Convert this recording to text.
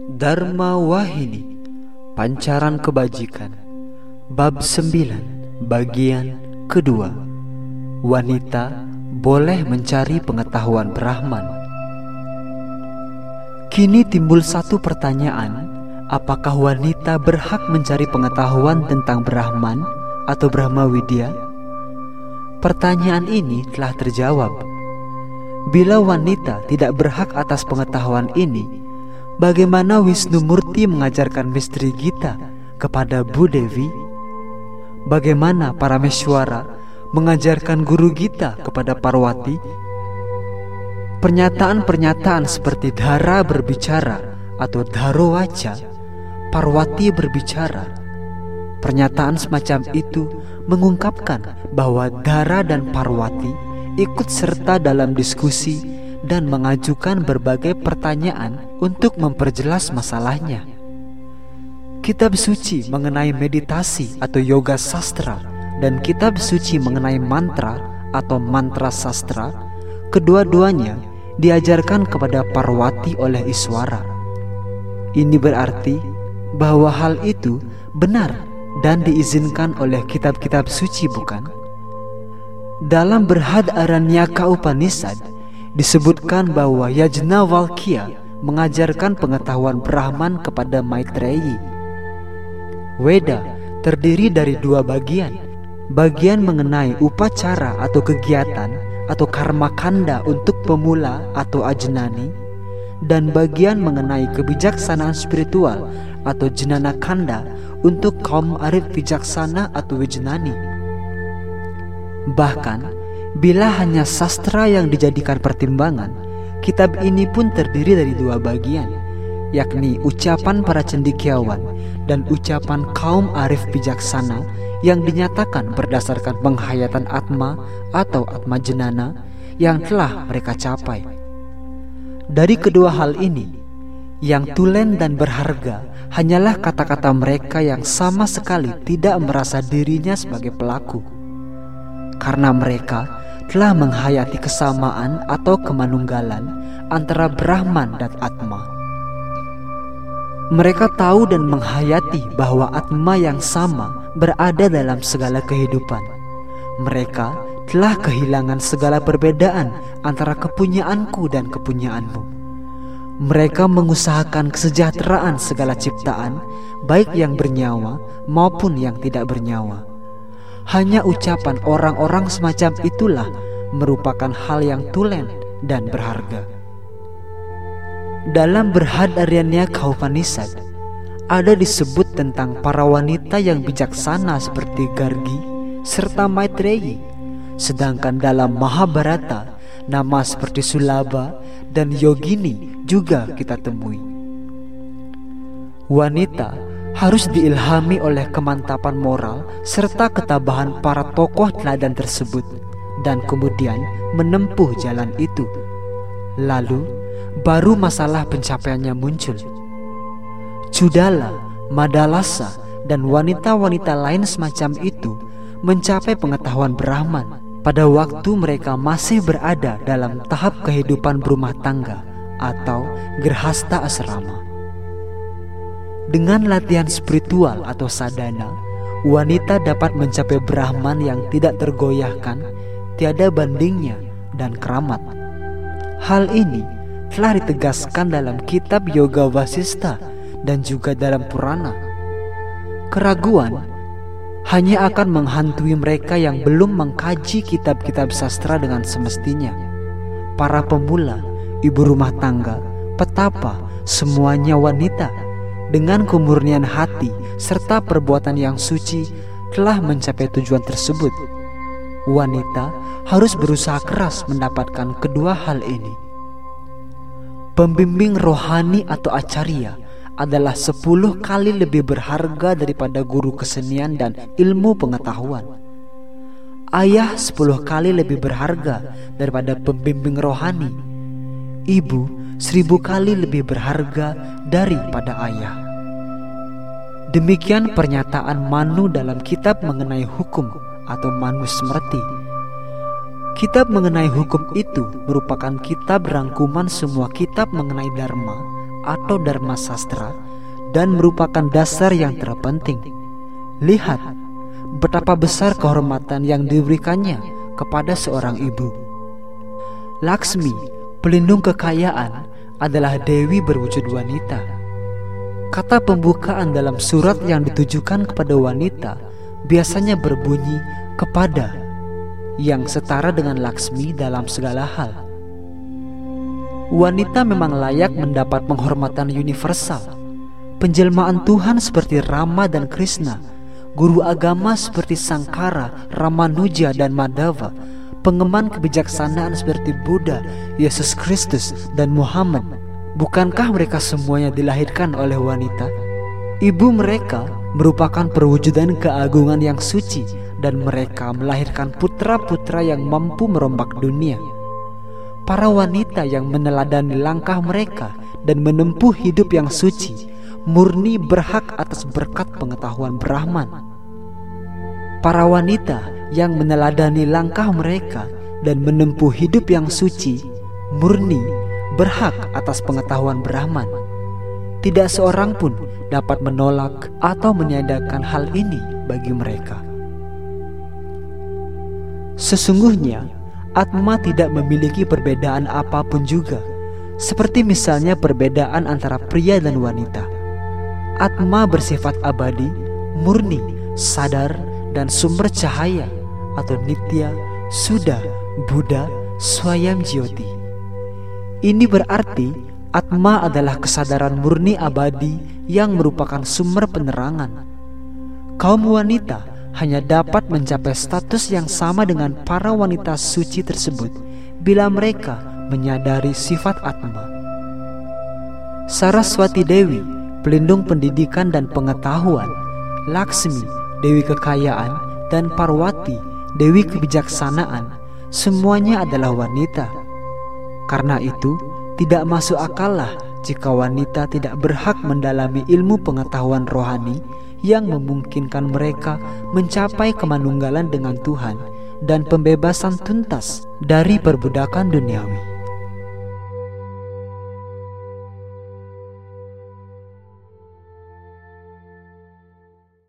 Dharma Wahini, Pancaran Kebajikan, Bab 9, Bagian kedua. Wanita boleh mencari pengetahuan Brahman. Kini timbul satu pertanyaan, apakah wanita berhak mencari pengetahuan tentang Brahman atau Brahma Widya? Pertanyaan ini telah terjawab. Bila wanita tidak berhak atas pengetahuan ini, bagaimana Wisnumurti mengajarkan misteri Gita kepada Bu Devi? Bagaimana Parameswara mengajarkan guru Gita kepada Parwati? Pernyataan-pernyataan seperti Dhara berbicara atau Dharowaca, Parwati berbicara. Pernyataan semacam itu mengungkapkan bahwa Dhara dan Parwati ikut serta dalam diskusi dan mengajukan berbagai pertanyaan untuk memperjelas masalahnya. Kitab suci mengenai meditasi atau yoga sastra dan kitab suci mengenai mantra atau mantra sastra, kedua-duanya diajarkan kepada Parwati oleh Iswara. Ini berarti bahwa hal itu benar dan diizinkan oleh kitab-kitab suci, bukan? Dalam Brihadaranyaka Upanishad disebutkan bahwa Yajnavalkya mengajarkan pengetahuan Brahman kepada Maitreyi. Weda terdiri dari dua bagian. Bagian mengenai upacara atau kegiatan atau karma kanda untuk pemula atau ajnani, dan bagian mengenai kebijaksanaan spiritual atau jnana kanda untuk kaum arif bijaksana atau wijnani. Bahkan, bila hanya sastra yang dijadikan pertimbangan, kitab ini pun terdiri dari dua bagian, yakni ucapan para cendekiawan dan ucapan kaum arif bijaksana yang dinyatakan berdasarkan penghayatan Atma atau Atma Jnana yang telah mereka capai. Dari kedua hal ini, yang tulen dan berharga hanyalah kata-kata mereka yang sama sekali tidak merasa dirinya sebagai pelaku, karena mereka telah menghayati kesamaan atau kemanunggalan antara Brahman dan Atma. Mereka tahu dan menghayati bahwa Atma yang sama berada dalam segala kehidupan. Mereka telah kehilangan segala perbedaan antara kepunyaanku dan kepunyaanmu. Mereka mengusahakan kesejahteraan segala ciptaan, baik yang bernyawa maupun yang tidak bernyawa. Hanya ucapan orang-orang semacam itulah merupakan hal yang tulen dan berharga. Dalam Brihadaranyaka Upanishad ada disebut tentang para wanita yang bijaksana seperti Gargi serta Maitreyi, sedangkan dalam Mahabharata nama seperti Sulaba dan Yogini juga kita temui. Wanita harus diilhami oleh kemantapan moral serta ketabahan para tokoh teladan tersebut, dan kemudian menempuh jalan itu. Lalu baru masalah pencapaiannya muncul. Cudala, Madalasa, dan wanita-wanita lain semacam itu mencapai pengetahuan Brahman pada waktu mereka masih berada dalam tahap kehidupan berumah tangga atau grihasta asrama. Dengan latihan spiritual atau sadhana, wanita dapat mencapai Brahman yang tidak tergoyahkan, tiada bandingnya, dan keramat. Hal ini telah ditegaskan dalam kitab Yoga Vasistha dan juga dalam Purana. Keraguan hanya akan menghantui mereka yang belum mengkaji kitab-kitab sastra dengan semestinya. Para pemula, ibu rumah tangga, petapa, semuanya wanita dengan kemurnian hati serta perbuatan yang suci telah mencapai tujuan tersebut. Wanita harus berusaha keras mendapatkan kedua hal ini. Pembimbing rohani atau acarya adalah 10 kali lebih berharga daripada guru kesenian dan ilmu pengetahuan. Ayah 10 kali lebih berharga daripada pembimbing rohani. Ibu 1000 kali lebih berharga daripada ayah. Demikian pernyataan Manu dalam kitab mengenai hukum atau Manusmriti. Kitab mengenai hukum itu merupakan kitab rangkuman semua kitab mengenai dharma atau dharma sastra dan merupakan dasar yang terpenting. Lihat betapa besar kehormatan yang diberikannya kepada seorang ibu. Laksmi, pelindung kekayaan, adalah dewi berwujud wanita. Kata pembukaan dalam surat yang ditujukan kepada wanita biasanya berbunyi kepada, yang setara dengan Laksmi dalam segala hal. Wanita memang layak mendapat penghormatan universal. Penjelmaan Tuhan seperti Rama dan Krishna, guru agama seperti Sankara, Ramanuja dan Madhava, pengemban kebijaksanaan seperti Buddha, Yesus Kristus dan Muhammad. Bukankah mereka semuanya dilahirkan oleh wanita? Ibu mereka merupakan perwujudan keagungan yang suci, dan mereka melahirkan putra-putra yang mampu merombak dunia. Para wanita yang meneladani langkah mereka dan menempuh hidup yang suci, murni berhak atas berkat pengetahuan Brahman. Para wanita yang meneladani langkah mereka dan menempuh hidup yang suci, murni berhak atas pengetahuan Brahman. Tidak seorang pun dapat menolak atau meniadakan hal ini bagi mereka. Sesungguhnya Atma tidak memiliki perbedaan apapun juga, seperti misalnya perbedaan antara pria dan wanita. Atma bersifat abadi, murni, sadar, dan sumber cahaya atau nitya, suda, Buddha, swayam jyoti. Ini berarti Atma adalah kesadaran murni abadi yang merupakan sumber penerangan. Kaum wanita hanya dapat mencapai status yang sama dengan para wanita suci tersebut bila mereka menyadari sifat Atma. Saraswati Dewi, pelindung pendidikan dan pengetahuan, Laksmi, Dewi kekayaan, dan Parwati, Dewi kebijaksanaan, semuanya adalah wanita. Karena itu, tidak masuk akal lah jika wanita tidak berhak mendalami ilmu pengetahuan rohani yang memungkinkan mereka mencapai kemanunggalan dengan Tuhan dan pembebasan tuntas dari perbudakan duniawi.